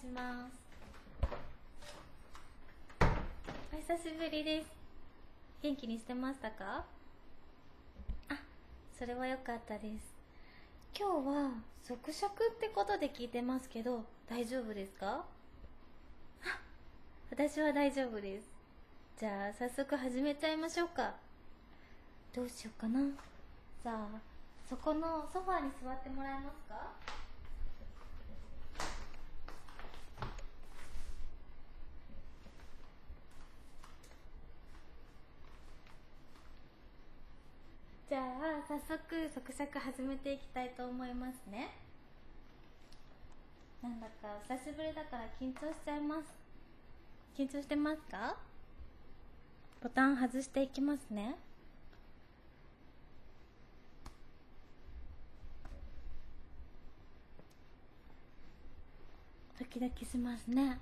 ます。お久しぶりです。元気にしてましたか？それは良かったです。今日は即食ってことで聞いてますけど、大丈夫ですか？私は大丈夫です。じゃあ早速始めちゃいましょうか。どうしようかな。じゃあそこのソファーに座ってもらえますか？じゃあ早速即食始めていきたいと思いますね。なんだか久しぶりだから緊張しちゃいます。緊張してますか？ボタン外していきますね。ドキドキしますね。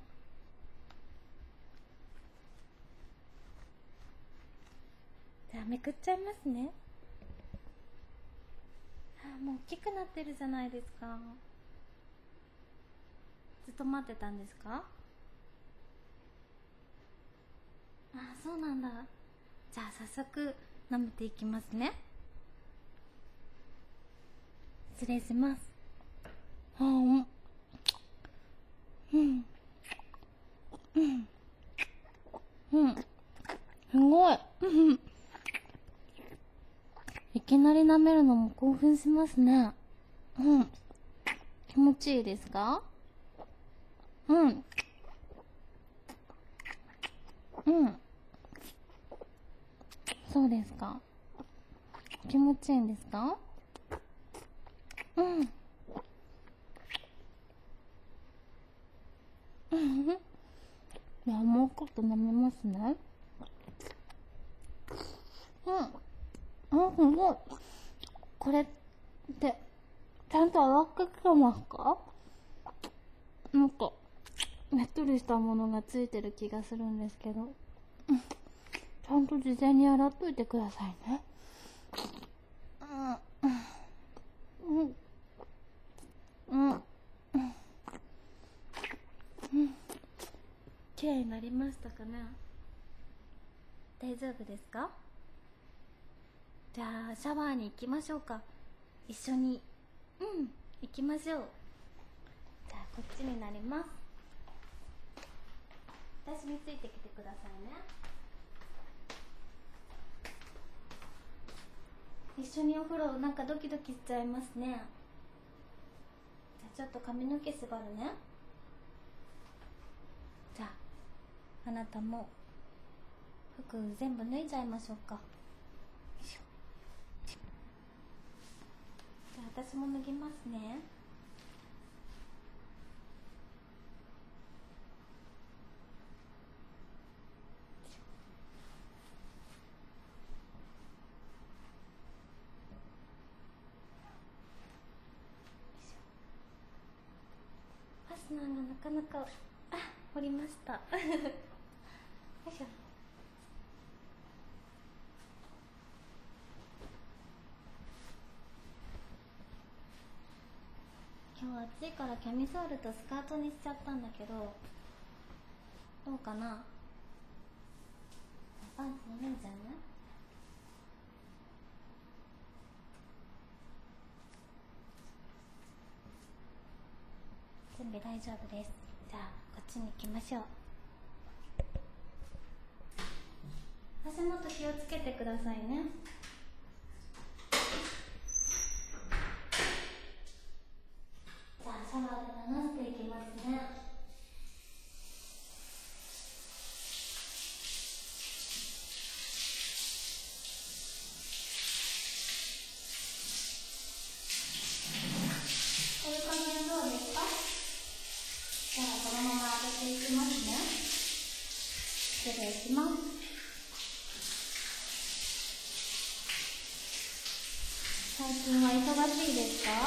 じゃあめくっちゃいますね。もう大きくなってるじゃないですか。ずっと待ってたんですか？そうなんだ。じゃあ早速舐めていきますね。失礼します。うんすごいいきなり舐めるのも興奮しますね。気持ちいいですか？そうですか。気持ちいいんですか？じゃあもうちょっと舐めますね。すごい。これってちゃんと泡かけてますか？なんかねっとりしたものがついてる気がするんですけど、ちゃんと事前に洗っといてくださいね。綺麗になりましたかね？大丈夫ですか？じゃあシャワーに行きましょうか。一緒に行きましょう。じゃあこっちになります。私についてきてくださいね。一緒にお風呂なんかドキドキしちゃいますね。じゃあちょっと髪の毛縛るね。じゃああなたも服全部脱いじゃいましょうか。よいしょ。じゃあ私も脱ぎますね。ファスナーがなかなか降りましたよいしょ。今日暑いからキャミソールとスカートにしちゃったんだけど、どうかな？パンツ脱いじゃうね。準備大丈夫です。じゃあこっちに行きましょう。足元気をつけてくださいね。じゃあシャワーで流していきますね。こういう感じでどうですか？じゃあこのまま当てていきますね。失礼します。最近は忙しいですか？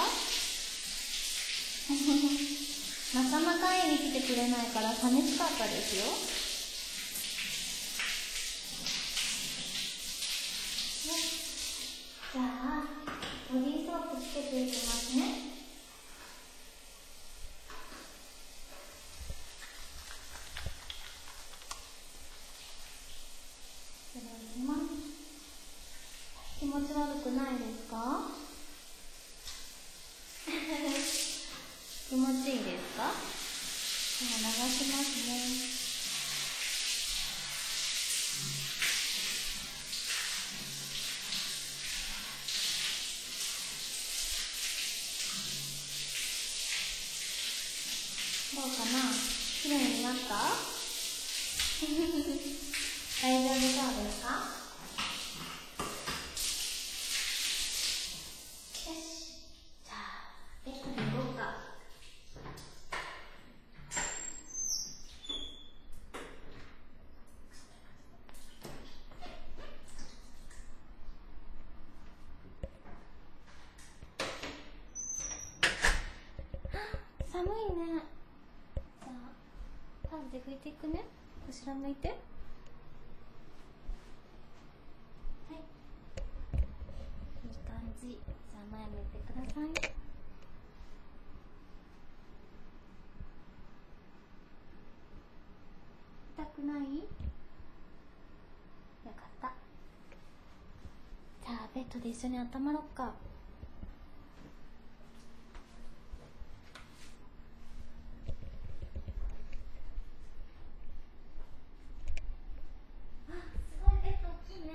なかなか会いに来てくれないから寂しかったですよ。じゃあボディーソープつけていきますね。 気持ち悪くないですか？気持ちいいですか？じゃあ流しますね。どうかな？綺麗になった？大丈夫そうですか？よし。じゃあ、ベッドに行こうか。寒いね。じゃあ、タオルで拭いていくね。後ろ向いて。はい。いい感じ。じゃあ前向いてください。痛くない？よかった。じゃあベッドで一緒に温まろっか。あ、すごいベッド大きいね。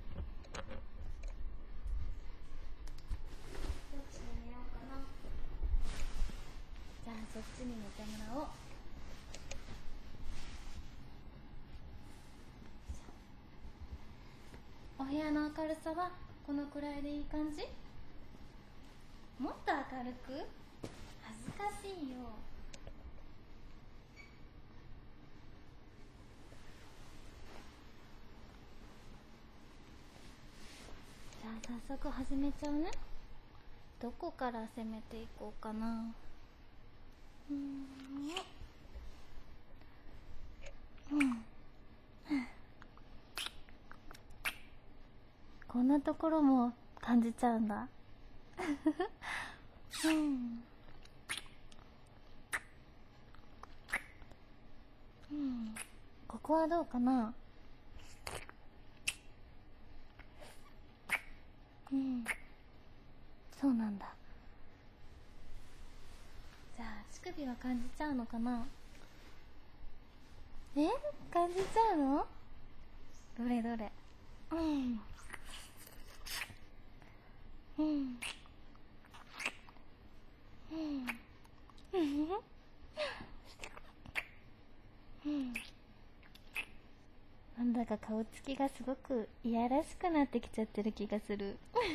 どっちで寝ようかな。じゃあそっちに寝てもらおう。お部屋の明るさはこのくらいでいい感じ？もっと明るく？恥ずかしいよ。じゃあ早速始めちゃうね。どこから攻めていこうかな。こんなところも感じちゃうんだ。ここはどうかな。そうなんだ。じゃあ乳首は感じちゃうのかな。感じちゃうの？どれどれ。なんだか顔つきがすごくいやらしくなってきちゃってる気がする。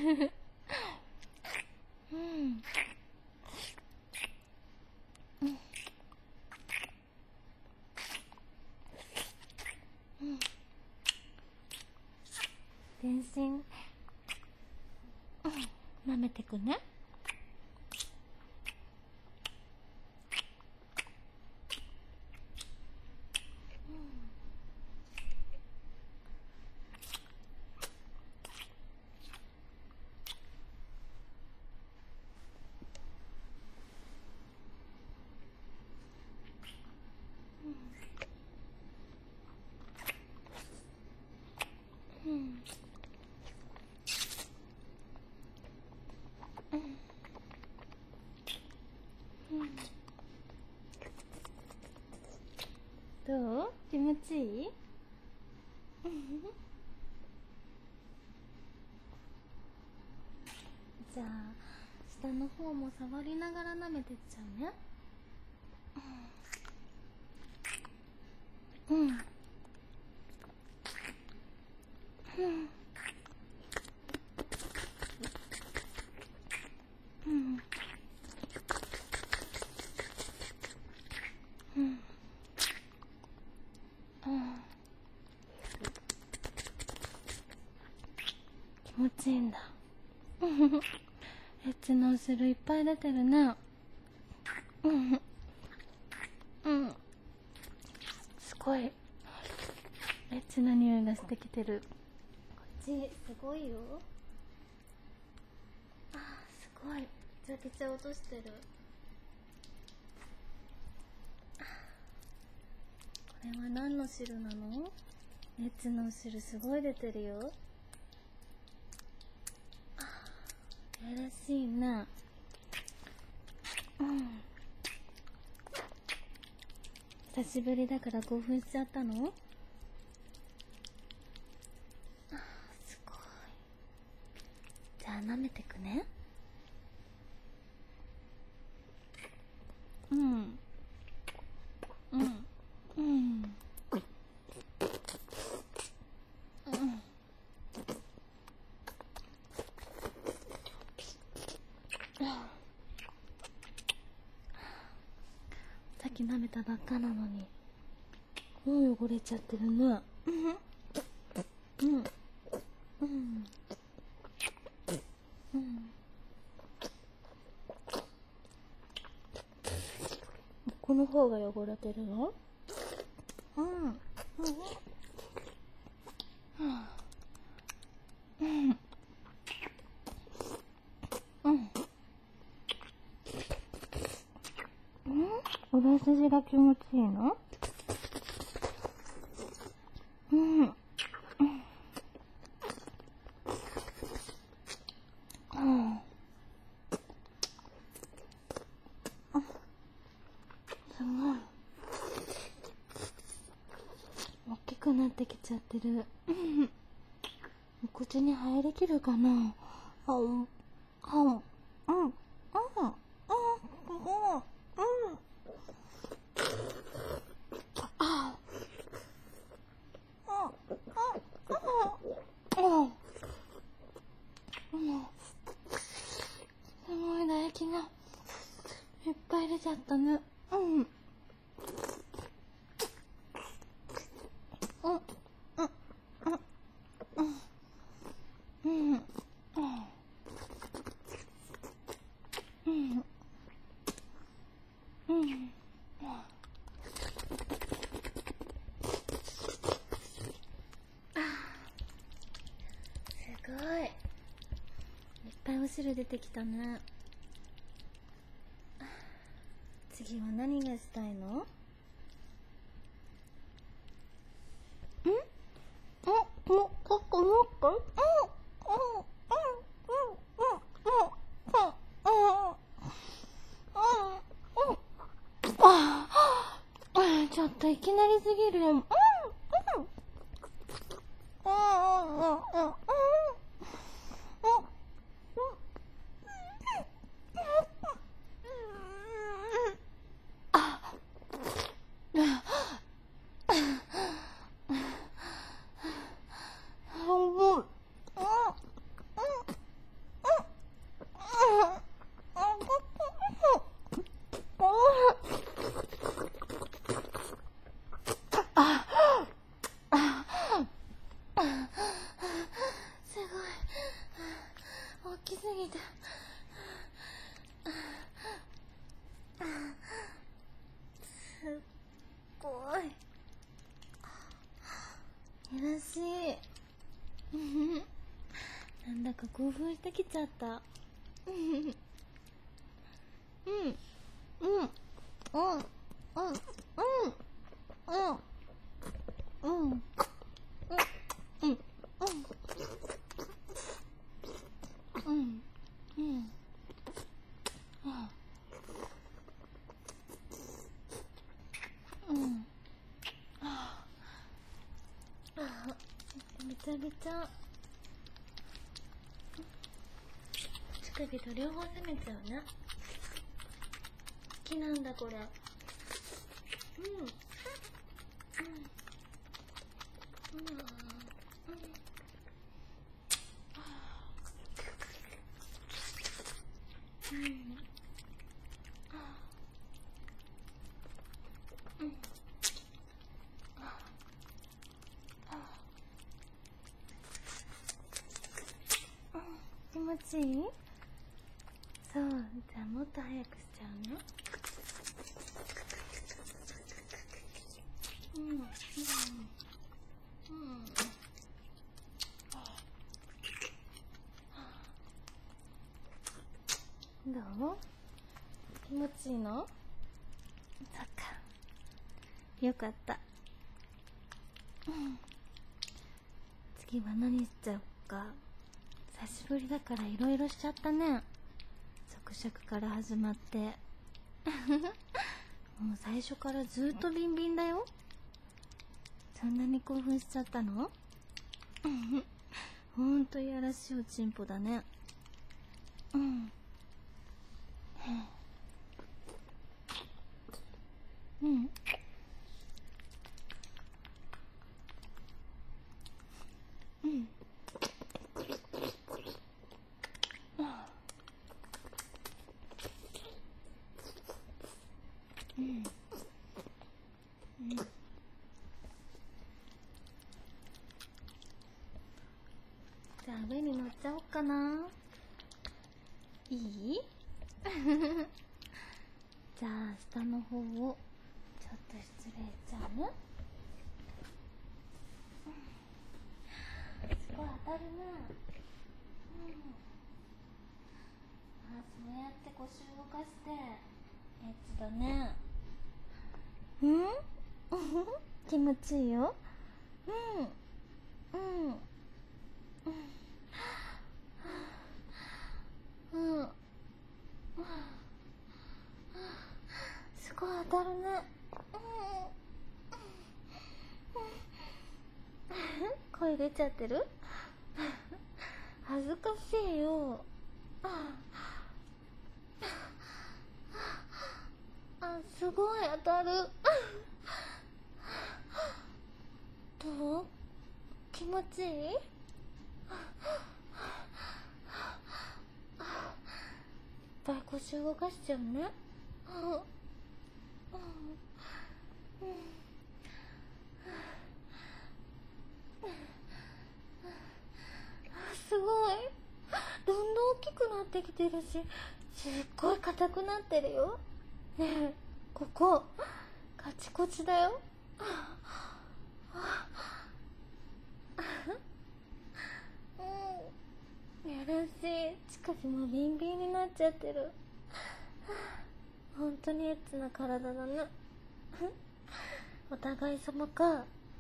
全身舐めてくね。どう？気持ちいい？じゃあ下の方も触りながら舐めてっちゃうね。気持ちいいんだ。エッチの後ろいっぱい出てるね。すごいエッチな匂いがしてきてる。こっちすごいよ。すごい。めちゃくちゃ落としてる。これは何の汁なの？エッチの汁すごい出てるよ。 しいね。久しぶりだから興奮しちゃったの？すごい。じゃあ舐めてくね。さっき舐めたばっかなのにもう汚れちゃってるね。この方が汚れてるの？裏筋が気持ちいいの？すごい大きくなってきちゃってる。口に入りきるかな？すごい唾液がいっぱい出ちゃったね。すごいいっぱいお汁出てきたね。次は何がしたいの？ちょっといきなりすぎるよ。すごい大きすぎてすっごいいらしい。なんだか興奮してきちゃった。めちゃめちゃ乳首と両方攻めちゃうね。好きなんだこれ。気持ちいい？そう、じゃあもっと早くしちゃうね。どう？気持ちいいの？そっか、よかった。次は何しちゃおうか。久しぶりだからいろいろしちゃったね。 クシャクから始まってもう最初からずっとビンビンだよ。そんなに興奮しちゃったの？ほんといやらしいおちんぽだね。うん。うん。うん。うん。じゃあ上に乗っちゃおうかな。いい？じゃあ下の方をちょっと失礼しちゃうね。すごい当たるな。あ、そうやって腰動かしてエッチだね。気持ちいいよ。すごい当たるね。声出ちゃってる？恥ずかしいよ。あ、すごい当たる。どう？気持ちいい？いっぱい腰動かしちゃうね。すごい。どんどん大きくなってきてるし、すっごい硬くなってるよ。ねえ、ここカチコチだよ。やらしい。乳首もビンビンになっちゃってる。本当にエッチな体だね。お互い様か。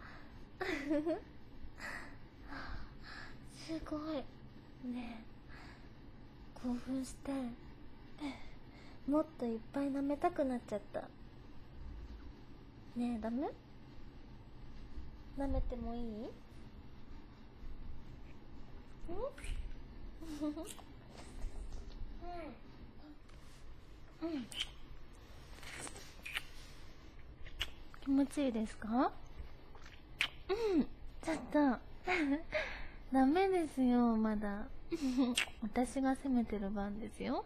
すごいねえ、興奮してもっといっぱい舐めたくなっちゃった。ねえ、ダメ？舐めてもいい？気持ちいいですか？ちょっとダメですよ、まだ。私が責めてる番ですよ。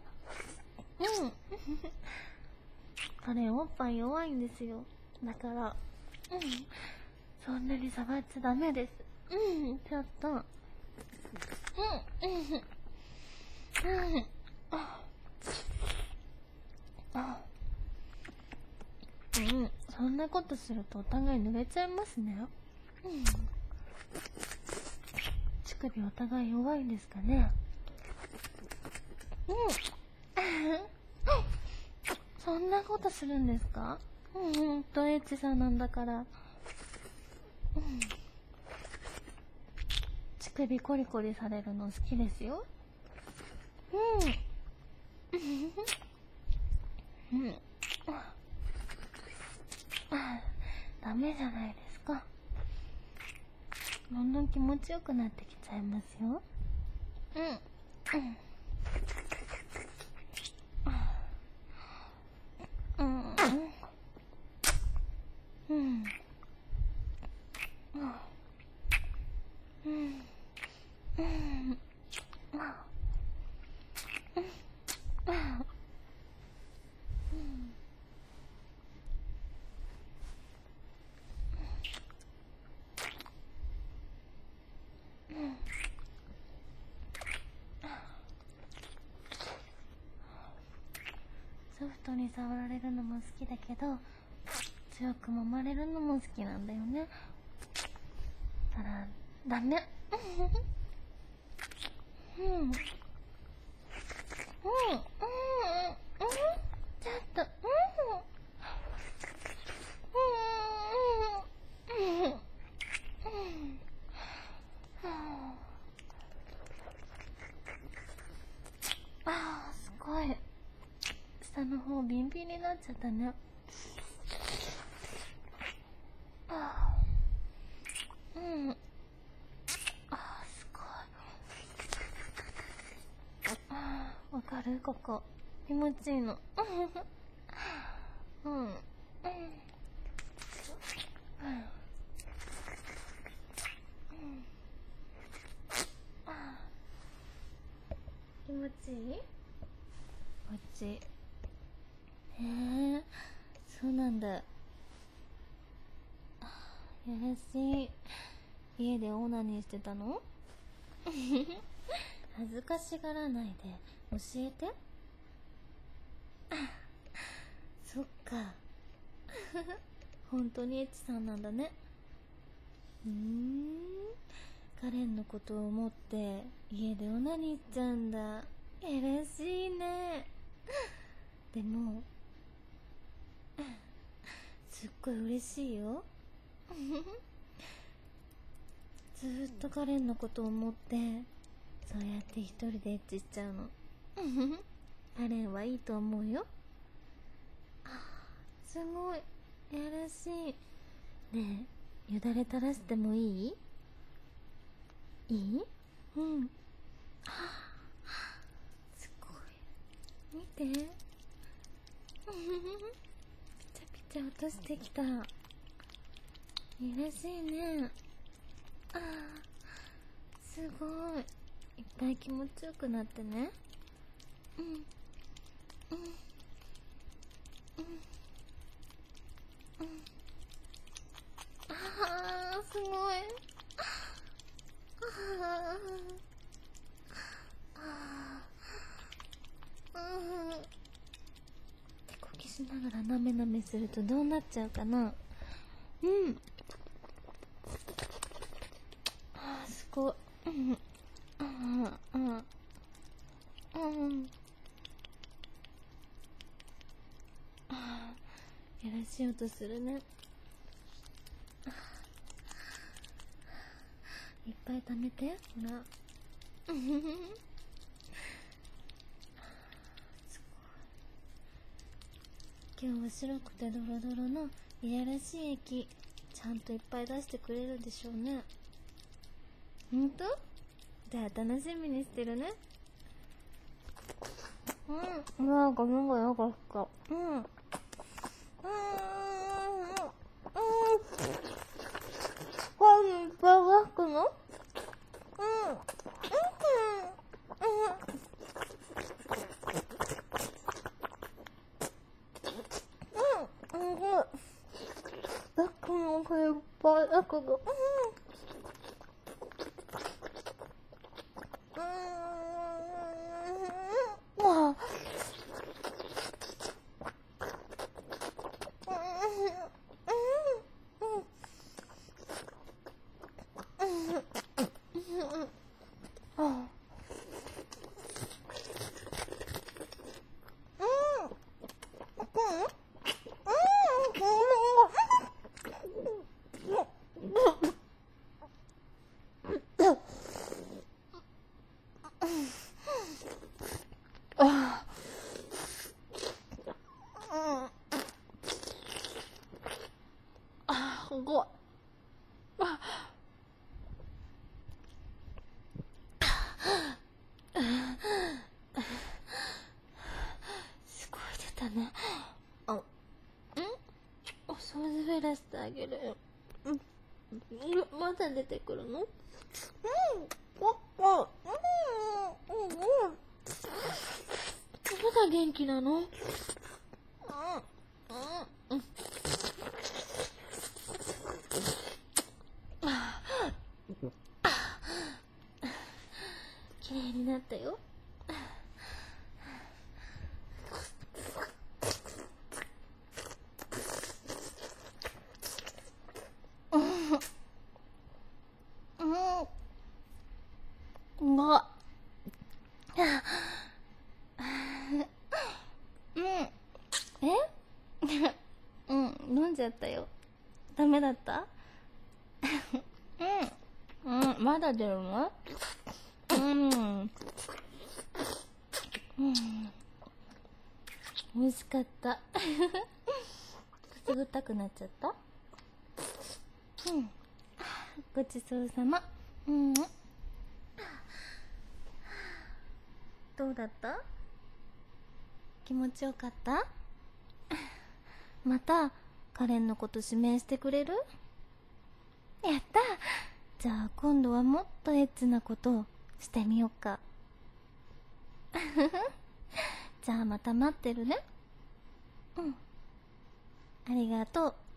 彼おっぱい弱いんですよ。だから、そんなに触っちゃダメです。ちょっと。そんなことするとお互い濡れちゃいますね。乳首お互い弱いんですかね。そんなことするんですか？とエッチさんなんだから。乳首コリコリされるの好きですよ。ダメじゃないですか。どんどん気持ちよくなってきちゃいますよ。ソフトに触られるのも好きだけど、強く揉まれるのも好きなんだよね。だからダメ。ちょっと。あー、すごい下の方ビンビンになっちゃったね。うん。すごい。わかる？ここ気持ちいいの。うん。気持ちいい？こっち。へえ、そうなんだ。やらしい。家でオナニーしてたの？恥ずかしがらないで教えて。そっか。本当にエッチさんなんだね。カレンのことを思って家でオナニーしちゃうんだ。やらしいね。でもすっごい嬉しいよ。ずーっとカレンのことを思ってそうやって一人でエッチしちゃうの。カレンはいいと思うよ。すごいやらしい。ねえ、よだれ垂らしてもいい？いい？うん。すごい。見て。ピチャピチャ落としてきた。いやらしいね。すごい。いっぱい気持ちよくなってね。すごい。手こきしながらなめなめするとどうなっちゃうかな。すごい。やらしい音するね。いっぱい溜めて、ほら。すごい。今日は白くてドロドロのいやらしい液ちゃんといっぱい出してくれるでしょうね。ほんと？じゃあ楽しみにしてるね。うわ、ゴミがよかった。これいっぱい出すの？バッグもこれいっぱいだけど。すごい。すごい出たね。お掃除減らしてあげるよ。まだ出てくるの？まだ元気なの？綺麗になったよ。飲んじゃったよ。ダメだった？まだ出るの？美味味しかった。くすぐったくなっちゃった。ごちそうさま。どうだった？気持ちよかった？またカレンのこと指名してくれる？やった。じゃあ今度はもっとエッチなことをしてみようか。じゃあまた待ってるね。ありがとう。